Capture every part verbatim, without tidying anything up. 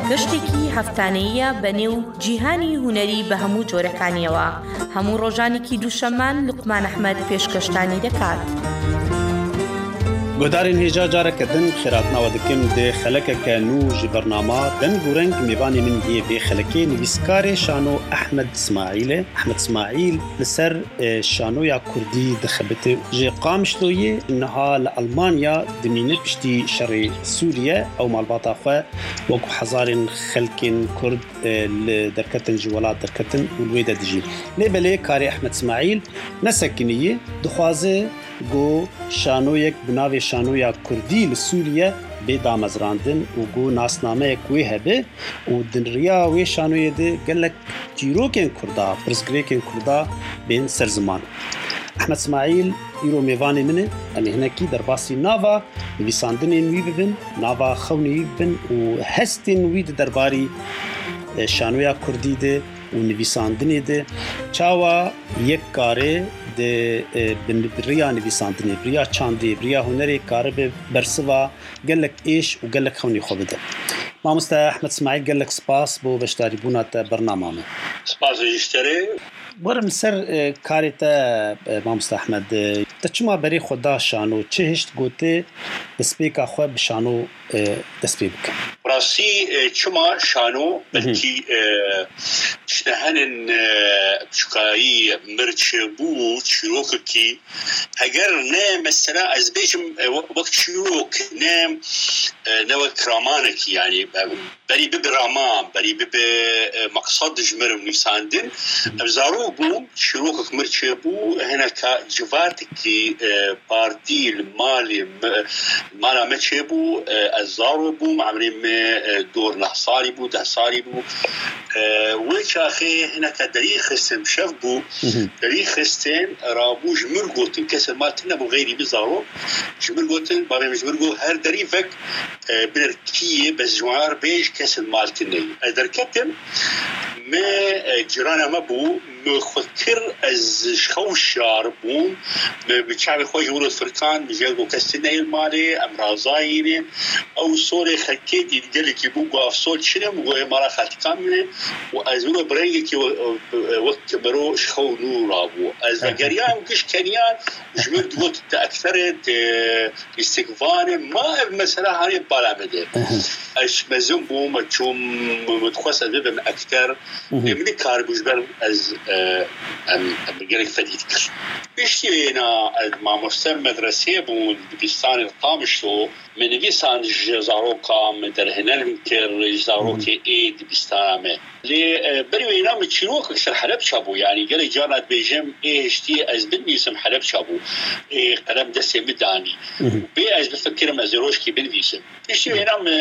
گەشتێکی هەفتانەیە بەنێو جیهانی هونەری بە هەموو جۆرەکانیەوە. هەموو ڕۆژانێکی دووشەمان لوقمان ئەحمەد پێشکەشتانی دەکات. گۆدارên hêja careke din xêratnawa dikim dê xelekeke nû ji bernama deng û reng mêvanê min yê vê xelekê nivîskarê şano Ehmed İsmaîl e. Ehmed İsmaîl li ser şanoya Kurdî dixebite ji Qamişloyê niha li Almanya dimîne piştî şerê Sûriye ew malbata xwe wekû hezarên xelkên Kurd li derketin ji welat derketin û li wê de dijîn. Lêbelê karê Ehmed İsmaîl nesekiniyê dixwaze گو شانویک بناوی شانویا کردی لسوریه به دامزراندن و گو ناسنامه کوی هبه و دنریا وی شانویه ده گلک جیروکن کردا پرسگریکن کردا بین سرزمان. احمد اسماعیل ایرو میوانی منه امی هنکی در باسی ناوا نویساندن نوی ببن ناوا خونی ببن و هستین وی درباری شانویا کردی ده و نویساندن ده چاوا یک کاره de بریا نویساندنی بریا چاندی بریا هنری کار به برسوا گلک ایش و گلک خونی خوب ده. مامستا احمد اسماعیل گلک سپاس بو بشتاری بونات برنامه ما. سپاس اشتری. برم سر کارتا مامستا احمد تچما بری خدا شانو چه هشت گوته دسپیکا خو بشانو دسپی بک. راسی چما شانو بلکی شنهنن شکایی مرچبو چروک کی اگر نه مثلا از بیشم وقت چروک نه نه کرامان کی یعنی بری به رامان بری به مقصد جمرم نساندن ابزارو بوم چروک مرچبو هنا كجوارت کی پارتی مالی مالا مچبو ازارو بوم عمریم دور نحصاری بو دهصاری بو وش اخي هنا كدري خستم شف بو دري خستن رابو جمر قوتن كسر مالتنا بو غيري بزارو جمر قوتن بابي جمر قو هر دري فك بنركيه بس جوار بيش كسر مالتنا ادر كتم ما جرانا ما بو مخكر از خوشار بوم بشعب خوش ولد فركان بجلبو كستنا المالي امراضايين او صوري خكيتي ديالك يبوغو افصول شنم وغو امارا خاتكامنه وازورو بريكي وقت مرو شخو نور ابو از غريان كش كنيان جمد وقت اكثرت استقفان ما مثلا هاي بالامده اش مزوم بو مچوم متخصص بهم اكثر من كاربوجبر از ام بجري فديت بيشتينا ما مستر مدرسه بو بيستان القامشلو من ويسان جزاروكا من درهنن كر جزاروكي ايد بيستامه لي بريوينا متشروك اكثر حلب شابو يعني قال جانت بيجم ايشتي از بنيسم حلب شابو اي قلم دسي مداني بي از بفكر مازروشكي بنيسم بيشتينا م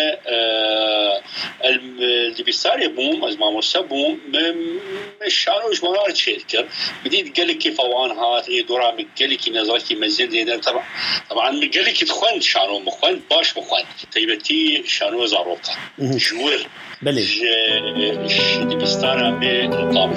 اللي بيصير بوم از ما مصبوم مش شانو جمهور شركه بديت قال لك كيف وان هات اي دورا قال لك نظرتي مزيد هنا طبعا طبعا قال لك تخوان شانو مخوان باش مخوان طيبتي شانو زاروكا جوور بله اللي بيستانا بالطابش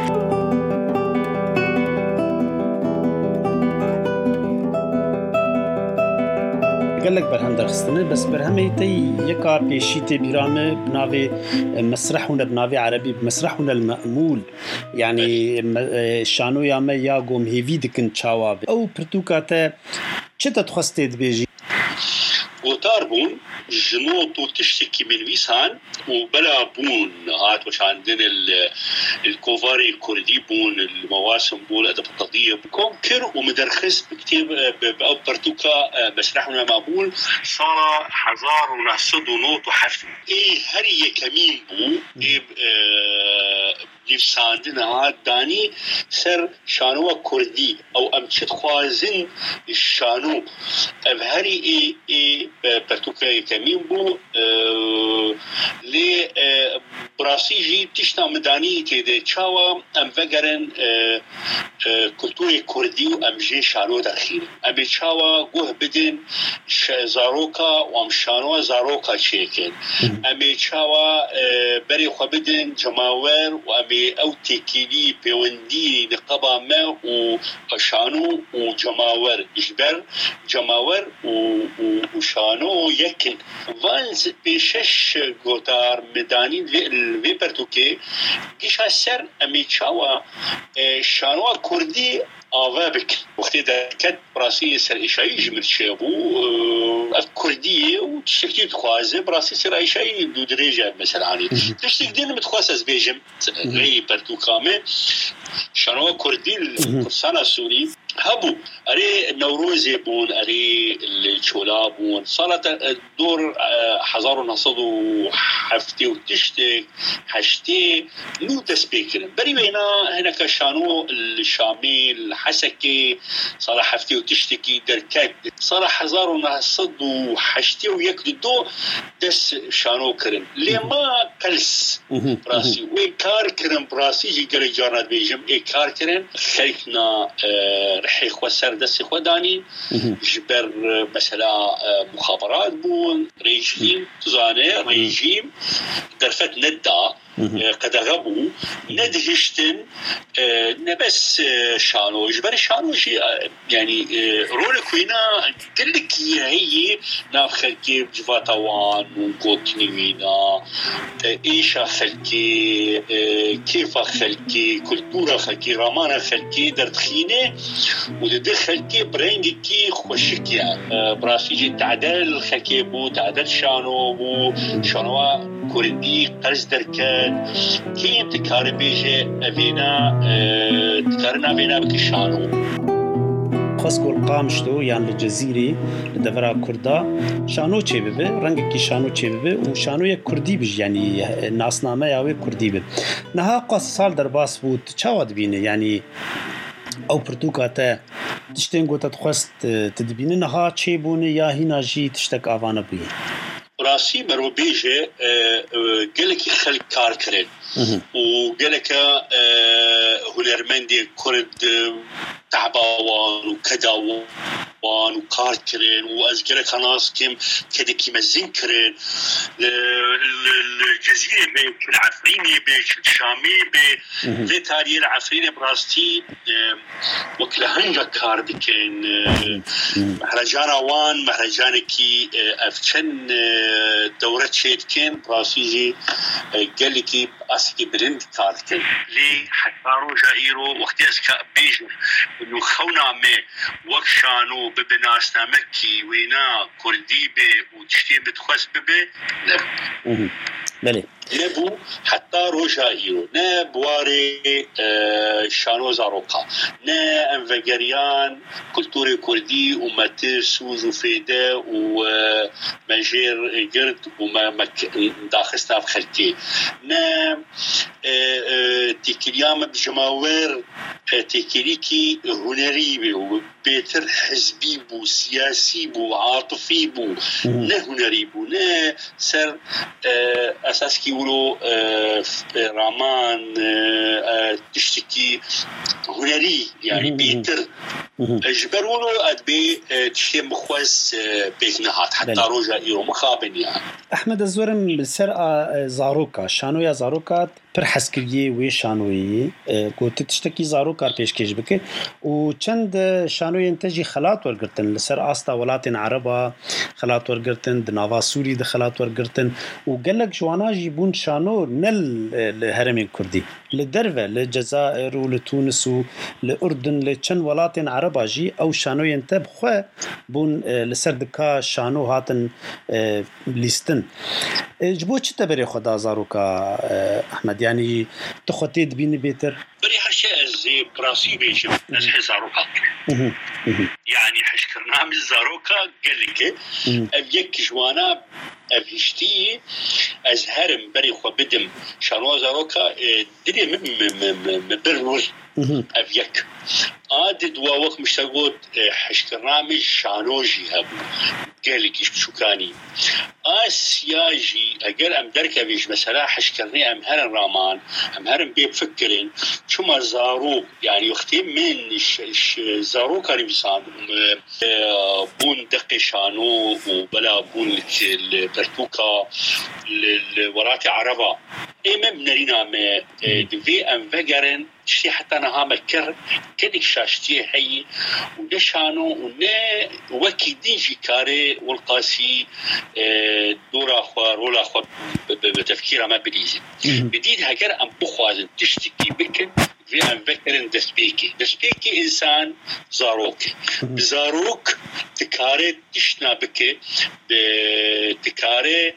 قال لك برهم درخستنه بس برهمي تي يكا بيشيتي بيرامه بناوي مسرحنا بناوي عربي بمسرحنا المأمول يعني شانو ياما ياغوم هيفي دكن تشاواب او برتوكاتا چتا تخستي دبيجي وطار بون جنوط وتشتكي من ويسان وبلا بون هات وش عندنا الكوفاري الكردي بون المواسم بون أدب القضية كونكر ومدرخس بكتير بأبرتوكا مسرحنا مقبول صار حزار ونحصد ونوط وحفل إيه هري كمين بو إيه نفساندنا هات داني سر شانوة كردي أو أمشت خوازن الشانو أبهري إيه إيه برتوكا كمين بو أه لي أه براسيجي تشتا مداني تيدي تشاوا أم فقرن أه كلتوري كردي وأمجي شانو دخيل أبي شاوا جوه بدن زاروكا وأمشانو زاروكا شيكين أبي شاوا بري خبدن جماور وأبي أو تكيلي بيوندي نقبا ما وشانو وجماور إجبر جماور وشانو يكن فانز بشش قطار مداني الفيبرتوكي جيش هالسر أمي شاوا شانو كردي آوابك وقتی دکت براسی سر ایشایی جمر شابو الكردية وتشتكي تخوازه براسی سر ایشایی دو درجة مثلا عني تشتكي دين متخواز از بيجم غي برتو كامل شانوا كردي الكرسان السوري هبو أري نوروزي بون أري الشولا بون صارت دور حزارو نصدو حفتي وتشتك حشتي نو تسبيكر بري بينا هنا كشانو الشامي الحسكي صار حفتي وتشتكي دركات صار حزارو نصدو حشتي ويكدو دو دس شانو كرن لما كلس براسي ويكار كرن براسي جي قري جارنا بيجم إيكار كرن خلقنا رح يخسر دس خداني جبر مثلا مخابرات بون ريجيم تزانه ريجيم درفت ندا قد غبوا ندهشتن نبس شانو جبر شانو شيء يعني رولك وينا قلك هي ناخذ كيف جفاتوان وقوتني وينا ايش خلكي كيف خلكي كلتورة خلكي رامانة خلكي دردخينة ودخل كي برينجي خوشك يعني براسيجي تعدل خلكي بو تعدل شانو بو شانو كردي قرز دركات كيم تكار بيجي أفينا تكارنا فينا بكشانو خاصكو قامشتو يعني الجزيرة لدفرا كردا شانو چه ببه رنگ کی شانو چه ببه و شانو یک کردی بج يعني ناسنامه یاوی کردی ببه نها قاس سال در باس بود چاواد بینه يعني او پرتوکاته تشتین گوتا تخواست تدبینه نها چه بونه یا هینا جی تشتک آوانه بی راسي مرو بيجي قالك يخلق كار كرين وقالك هنرمندي كرد تعباوان وكداوان وكار كرين وأذكرك ناس كم كده كي مزين كرين الجزيرة بيك العفريني بيك الشامي بي ذي تاريخ العفريني براستي وكلهنجا كار دكين مهرجان وان مهرجانكي أفتشن دورة شيد كين براسيجي قال لي أسكي برند كار كين لي حتى جائرو وقت أسكا بيجو إنه خونا مي وكشانو ببناسنا مكي وينا كردي بي وتشتي بتخص ببي لا بله نبو حتى روجائيرو نا بواري آه شانو زاروكا نا انفجريان كولتوري كردي وماتير سوز وفيدا ومنجير قرد وما داخسنا بخلتي نا آه آه تيكليام بجماوير آه تيكليكي هنري بي بيتر حزبي بو سياسي بو عاطفي بو نا هنري بو نا سر آه أساس كي يقولوا آه رامان آه تشتكي هنري يعني بيتر اجبروا ادبي تشتي مخوز بيكنهات حتى روجا يوم مخابن يعني احمد الزورم بالسر زاروكا شانو يا زاروكا پر حسكريه وي شانوي قلت تشتكي زاروكا پیشکش بك و چند شانوي انتجي خلات ورگرتن لسر استا ولاتن عربا خلات ورگرتن دناوا سوري د خلات ورگرتن و قالك جوانا جيبون شانو نل الهرم الكردي للدرفه للجزائر ولتونس ولأردن لچن ولاتن عربا جي او شانو ينتب خو بون لسر دكا شانو هاتن ليستن جبو چه تبري خدا زاروكا احمد يعني تخطي دبين بيتر بري حشاء زي براسي بيش نزح زاروكا يعني حشكرنا من زاروكا قال لك ابيك جوانا ابيشتي ازهرم بري خو بدم شانو زاروكا دلي من برور ابيك عاد دواوك مشتاقود حشكرنا من شانوجي هبو قالك إيش بشوكاني آسياجي أجر أم دركة بيج مثلا حشكرني أم هرن رامان أم هرن بيفكرين شو ما زارو يعني يختم من إش زارو كاري بيسان بون دقي شانو وبلا بون البرتوكا الوراتي عربة إما بنرينا ما دفي أم فجرن شيء حتى أنا هم كر كدك شاشتي هي ونشانو ونا وكيدين جكاري والقاسي دورا خوا رولا خوا بتفكير ما بديزي بديد هكر أم بخوازن تشتكي بكن في أم فكرن دسبيكي دسبيكي إنسان زاروك بزاروك تكاري تشنا بك تكاري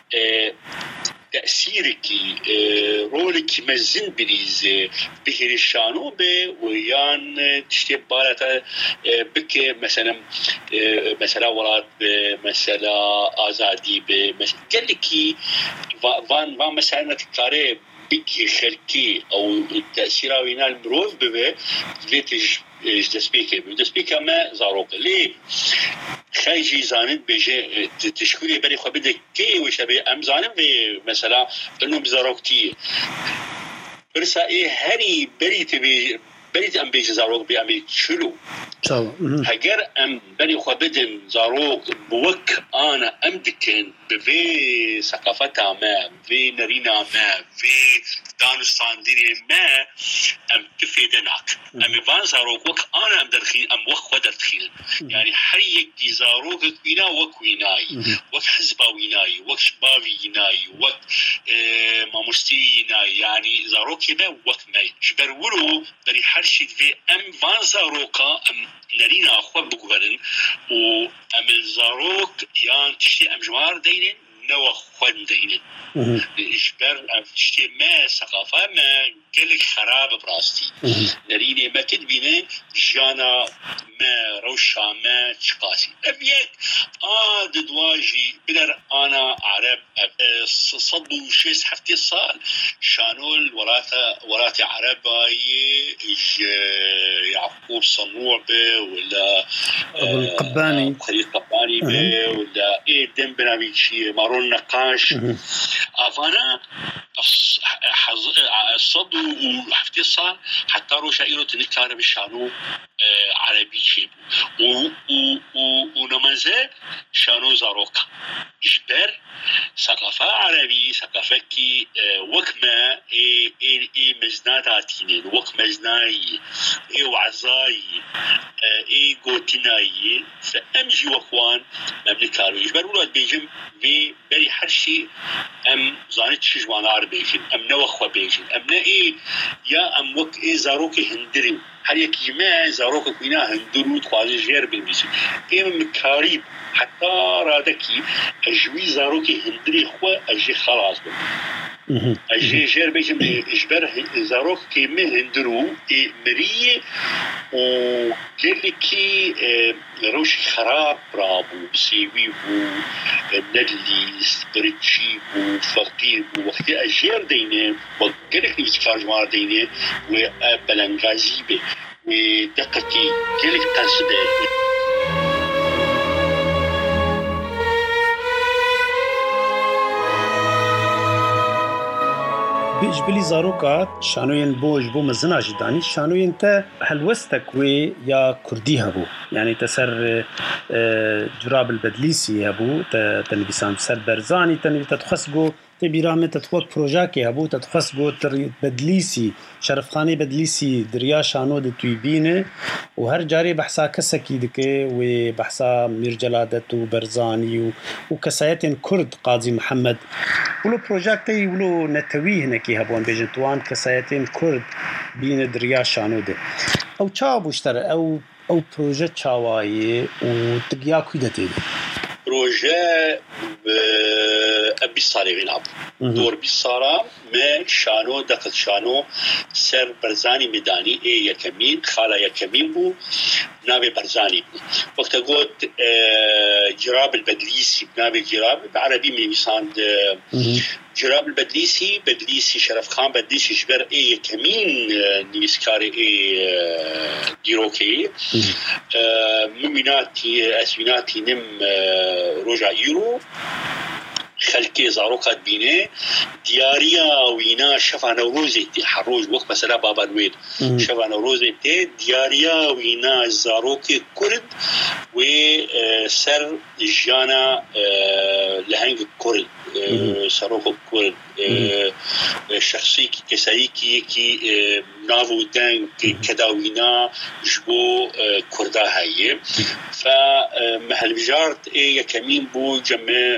تأثيرك رولك مزن بريز بهرشانو به ويان تشتي بالات بك مثلا مثلا ولاد مثلا آزادي بمثلا قال لك فان فان مثلا تكاري بك خلقي او التأثير وينا المروف به ليتج دسبيكي دسبيكي ما زاروك ليه خايجي زانت بيجي تشكري بري خو بدك كي وشبي ام زانم مثلا انه بزاروكتي برسا ايه هري بري تبي بري ام بيجي زاروك بيعمل شلو هجر ام بري خو بدن زاروك بوك انا امدكن بفي ثقافتها ما في نرينا ما في دانستان ديني ما ام تفيدناك ام فان زاروك وك انا ام درخين ام وك ودرخين يعني حريك دي زاروك وينا وك ويناي وك حزبا ويناي وك شبابي ويناي وك اه ما مستويناي يعني زاروك ما وك ماي شبرولو دري حرشي في ام فان زاروكا ام نرينا اخوة بقبرن و ام الزاروك يعني تشتي ام جمار دينين نوع خوان دينين إجبار تشتي ما ثقافة ما قلق خراب براستي نريني ما تدبيني جانا ما روشا ما تشقاسي أبيك آه دواجي بدر أنا عرب صدو شيس حفتي صال شانول وراتا وراتي عرباي يعقوب صنوع به ولا أبو القباني خليل قباني به ولا إيه دم بنابيتشي مارون نقاش أفانا الصدو وحفتي صال حتى روشا إيرو تنكار بشانو عربي شيء و و ونمازه شانو زاروكا إجبار ثقافة عربي ثقافة كي وكما إيه إيه إيه مزناتاتين وكما مزناي إيه وعزاي إيه قوتناي فأمجي وكوان مملكارو إجبار ولاد بيجم في بري حرشي أم زانت شجوان عربي أم نوخوا بيجم أم إيه يا أم وك إيه زاروكي هندريو هل يكي ما زاروك كوينا هندرو تخوازي جير بالميسي إيه من كاريب حتى رادكي أجوي زاروكي هندري خوا أجي خلاص بل أجي جير بيجم إجبار زاروك كي من هندرو إيه مريه وكيلكي روشي خراب رابو بسيوي بو ندلي سبريتشي بو فقير بو وقت أجير دينه وكيلك نيسكار جمار دينه وبلنغازي بي ودقتي كيلك قصده بيجبلي زاروكات شانوين بوج بو مزنا جداني شانوين تا هلوستك وي يا كردي هبو يعني تسر جراب البدليسي هبو تنبيسان سر برزاني تنبي تتخسقو تبيرامي تتوك بروجاكي هبو تتخسقو بدليسي شرفخاني بدليسي دريا شانو دي تويبينه وهر جاري بحثا كسكي دكي وبحثا مير جلادت وبرزاني وكسايتين كرد قاضي محمد ولو بروجاكتي ولو نتوي هناكي هبوان بيجنتوان كسايتين كرد بين دريا شانو دي او چاو بوشتر او او بروجه چاوائي وتقيا كويدتي بروجه أبي صاري غناب دور بيصارا ما شانو دقت شانو سر برزاني ميداني إيه يكمين خالا يكمين بو نابي برزاني بو وقت قلت جراب البدليسي بنابي جراب بعربي من ميساند جراب البدليسي بدليسي شرف خان بدليسي جبر إيه يكمين نيسكاري إيه دیروکی ممیناتی اسمیناتی نم روجا ایرو خلكي زاروكات بينه دياريا وينا شفا نوروزي حروج وقت مثلا بابا نويل شفا نوروزي تي دياريا وينا زاروكي كرد وسر جانا لهنج كرد ساروكو كرد شخصي كسائي كي كي نافو دان كداوينا جبو كردا هاي فمحل بجارت ايه كمين بو جمع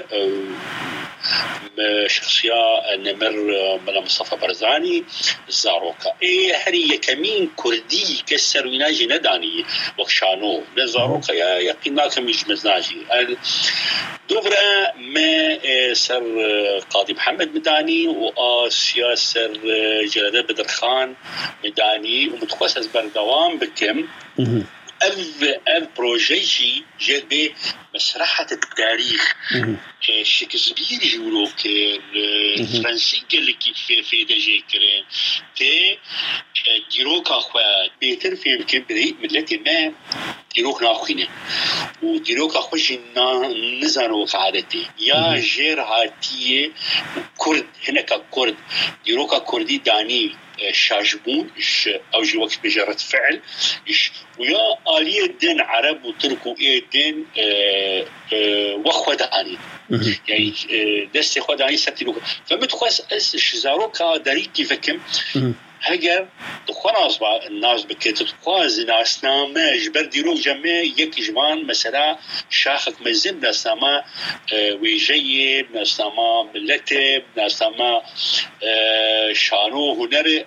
شخصية نمر من مصطفى برزاني الزاروكا إيه هري كمين كردي كسر ويناجي نداني وكشانو الزاروكا يا يقينا كم يجمزناجي دوغرا ما سر قاضي محمد مداني وسياسر جلالة بدر خان مداني ومتخصص بردوام بكم ألف ألف بروجيجي جد مسرحة التاريخ شكسبير يقولوا كان فرنسي قال لك في في دجاج كرين تي ديروك أخوات بيتر في يمكن بدي ملتي ما ديروك ناخوينه وديروك أخوش نزانو قعدتي يا جير هاتيه كرد هناك كرد ديروك كردي داني شاجبون إيش أو جي وقت بجرة فعل إيش ويا آلية دين عرب وتركوا إيه دين آه آه وخداني يعني آه دست خداني ستلوك فمتخص أس شزاروكا داريتي فكم هجر دخونا أصبح الناس بكيت تقاز ناس نامه جبر ديروك جمع يك جوان مثلا شاخك مزن ناس نامه ويجيب ناس نامه ملته ناس نامه شانو هنر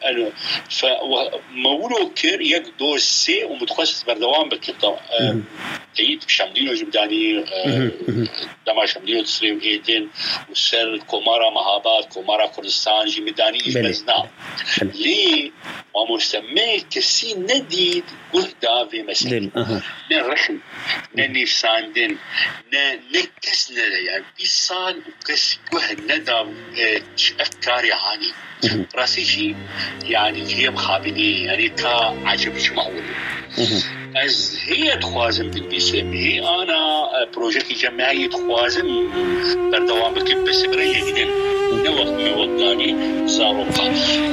فمولو كر يك دوسي ومتخصص بردوام بكيت تيجي شامدينو جبداني دما شامدينو تسريم إيدين وسر كومارا مهابات كومارا كردستان جمداني إجمزنا ليه ومسمى كسي نديد وحدة في مسجد نرخم ننفساندن نكسنا يعني بيصال وكس وحد ندى أفكاري عاني راسي شيء يعني جيب خابني يعني كا عجب معقول از هي تخوازم بالبسم هي انا بروجكت جماعي تخوازم بردوام بكم بس بريه جدا نوق موضاني زاروكا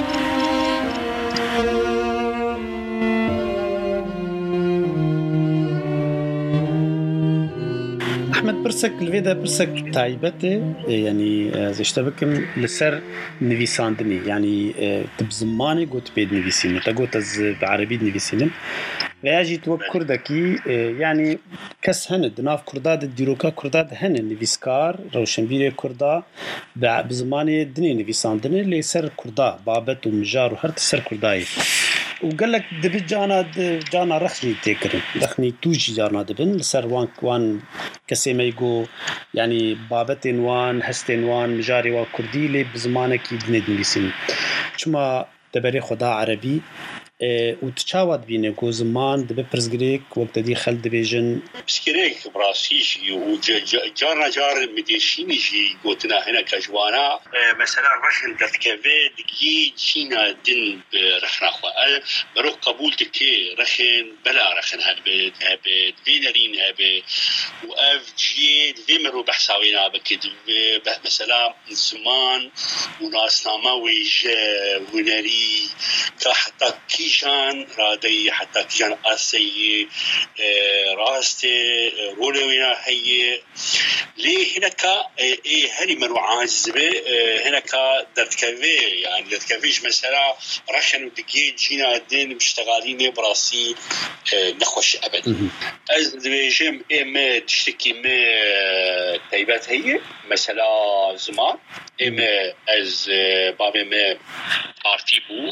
أحمد برسك الفيدا برسك تايبته يعني زشتبكم لسر نفيساندني يعني تبزماني قوت بيد نفيسين تقوت از بعربي نفيسين وياجي توك كردكي يعني كس هند ناف كرداد الديروكا كرداد هن نفيسكار روشنبيري كردا بزماني دني نفيساندني اللي سر كردا بابت ومجار وهرت سر كرداي وقال لك دبي جانا جانا رخني تكرن رخني توجي جانا دبن سر وان وان كسي ما يقول يعني بابتين وان هستين وان مجاري وكردي لي بزمانك يدني نفيسين شما دبري خدا عربي وتشاود بينه كو زمان دبي برزغريك وقت دي خل دبيجن بسكريك براسيجي وجارنا جار مديشينيجي قوتنا هنا كجوانا مثلا رشن دتكافي دقي جينا دين رخنا خو بروح قبول تكي رخن بلا رخن هبد هبد فينرين هبد واف جي فيمرو بحساوينا بكد مثلا زمان وناس ناموي ونري كحتى كيشان رادي حتى كيشان آسي راستي رولوينا هي ليه هناك إيه هني منو عازبة هناك دتكافي يعني دتكافيش مثلا رخن ودقيق جينا الدين مشتغلين براسي نخوش أبدا از دبيجم إيه ما تشتكي ما تايبات هي مثلا زمان إيه ما از بابي ما بارتي بو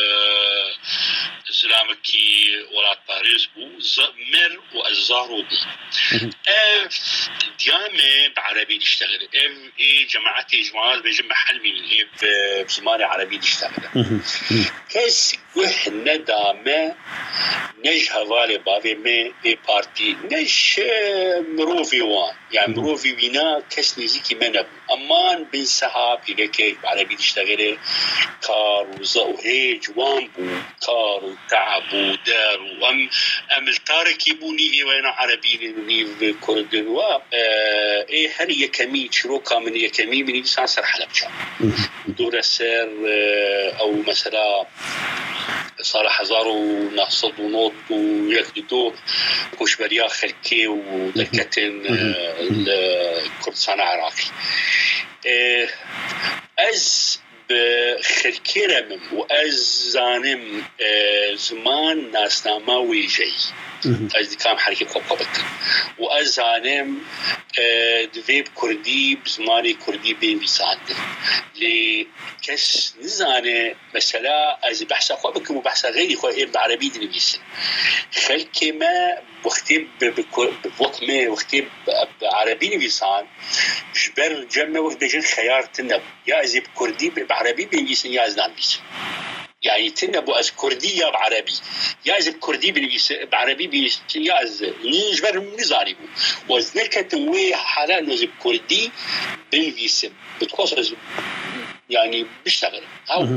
زلامكي ولات باريس بو مر وأزارو بو اف ديامة بعربي نشتغل اف اي جماعتي جماعات بجمع حلمي اف بزماني عربي نشتغل كيس وحنا دامة نج هوالي بابي مي بي بارتي نج مروفي وان يعني مروفي وينا كس نزيكي منب امان بن سحاب يلكي عربي تشتغل كار وزوهي جوان بو كار وتعب ودار وام ام التارك يبوني في وين عربي نيف كردن و ايه هل يكمي شروكا من يكمي من يسان سر حلب شام دور السر او مثلا صالح هزار ونقصد ونوط ويكدو كوشبريا خلكي ودكتن الكردستان العراقي از بخلكي رمم وأز زانم زمان ناسنامه ويجي از دكام حركي قبقبت وأز زانم دويب كردي بزماني كردي بين بيساند لكس نزانه مثلا از بحث قبقم وبحث غيري خواه بعربي دنبيسن خلكي ما وقتي بوكمه وقتي بعربي نبيسان جبر جمع وقت بيجن خيار تنب يا ازي بكردي بعربي بنبيسن يا ازنان بيسن يعني تنبو از كردي يا بعربي يا از كردي بنبيسن بعربي بيسن يا از نجبر نزاري وزنك تنوي حالا نزي بكردي بنبيسن بتخص از يعني بيشتغل هاو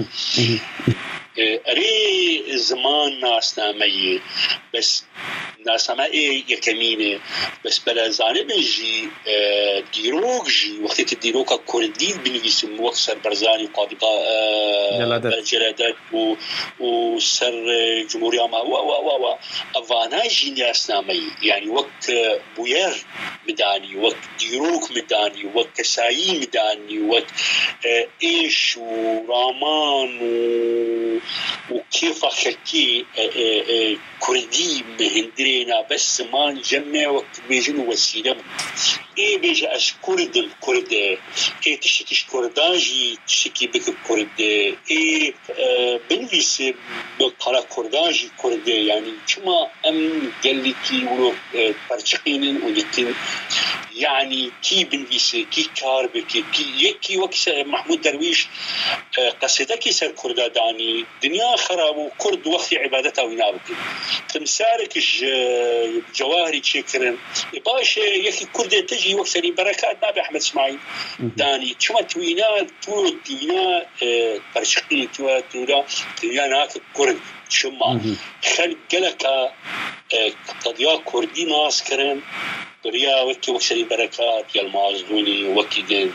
أري زمان ناس نامي بس ناس ما إيه يكمينه بس بلا زاني بنجي ديروك جي وقت الديروك كردي بنجيسم وكسر برزاني قاضي جلادات و وسر جمهورية ما و و و أفانا جي ناس نامي يعني وقت بوير مداني وقت ديروك مداني وقت كسايي مداني وقت إيش ورامان و وكيف أخلكي كردي مهندرينا بس ما نجمع وقت بيجن وسيلة إيه بيجي أش كرد كرد إيه تشتكي كرداجي تشتكي بك كرد إيه بنفيس بقرا كرداجي كرد يعني كما أم قلتي ولو برشقين ولكن يعني كي بنفيس كي كاربك كي يكي وقت محمود درويش قصيدك يسر كردا داني دنيا خراب وكرد وقت عبادتها وينابك تمسارك جواهري تشكرن باش يكي كرد تجي وقت بركات نبي أحمد إسماعيل داني شما توينا تو دينا برشقي تو تولا دنيا ناك كرد شما خل جلك قضية كردي ناس كرن دريا وكي وقت بركات يا المازوني وكي دين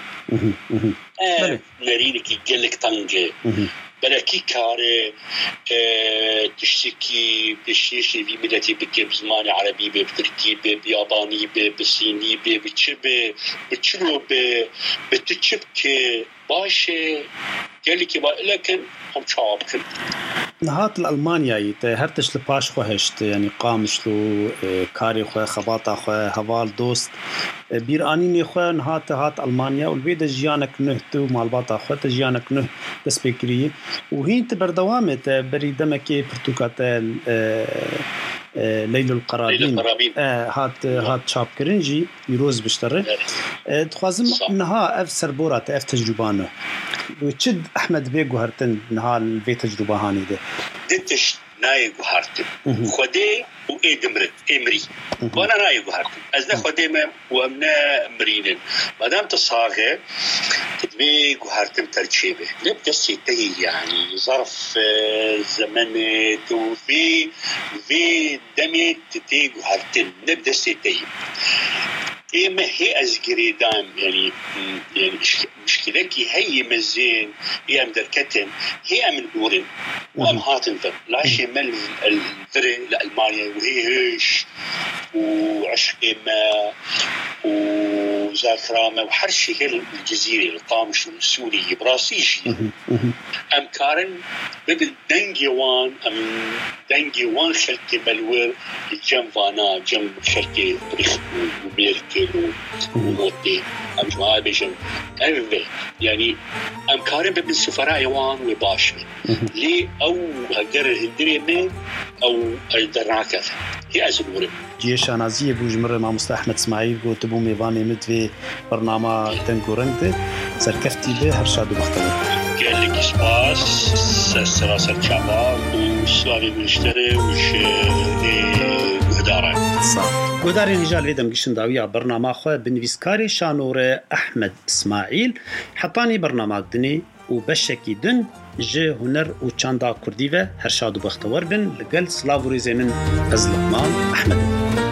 نرينك جلك تنجي بلكي كاره تشتكي بشيشي في ملتي بكي بزمان عربي بتركي بياباني بصيني بتشب بتشلو بتشبك باشه قالك لكن هم شعبك نهات الألمانيا هرتش لباش خوهشت يعني قامش له كاري خواه خباطة خواه هوال دوست بيرانيني خواه نهات هات ألمانيا والبيد جيانك نهتو مالباطة خواه تجيانك نه تسبيكري وهين تبردوامت بريدمكي برتوكاتال ليل القرابين هات هات شاب كرنجي يروز بشتره تخازم نها اف سربورات اف تجربانه وتشد احمد بيغو هرتن نها البيت تجربه هاني ده دتش نايغو هرتن خدي وإدمرت إمري وأنا نايغو هرتن أزنا خدي ما وأمنا مرينن مادام تصاغه تبيغو هرتن ترجيبه نبدأ سيتهي يعني ظرف زمن توفي في دمي تتيغو هرتن نبدأ سيتهي إيه ما هي أزجريدان يعني يعني مشكلتي هي مزين هي أم دركتن هي أم البورن وأم هاتنفر لا شيء من الفرق لألمانيا وهي هيش وعشق ما وذاكرة وحرشي هي الجزيرة القامش والسوري براسيجي أم كارن بدل دنجيوان أم دنجيوان خلقي بلور الجم فانا جم خلقي بريخ وميركل وموتي أم جماعة بيجن أمي يعني أم كارن بدل سفراء يوان وباشر لي أو هجر الهندري من أو الدراكة هي أزمورة جيش نازية بوجمرة مع مستر أحمد إسماعيل قلت بو ميفاني مدفي به برنامه دنگورند سرکفتی به هر شاد و بختور گلی سپاس سراسر چما و سوالی منشتره وش گداره صح گداره نجال ویدم گشن داویا برنامه خواه بنویسکاری شانور احمد اسماعیل حطانی برنامه دنی و بشکی دن جه هنر و چاندا کردی و هر شاد و بختور بن لگل سلاو ریزه من از لقمان احمد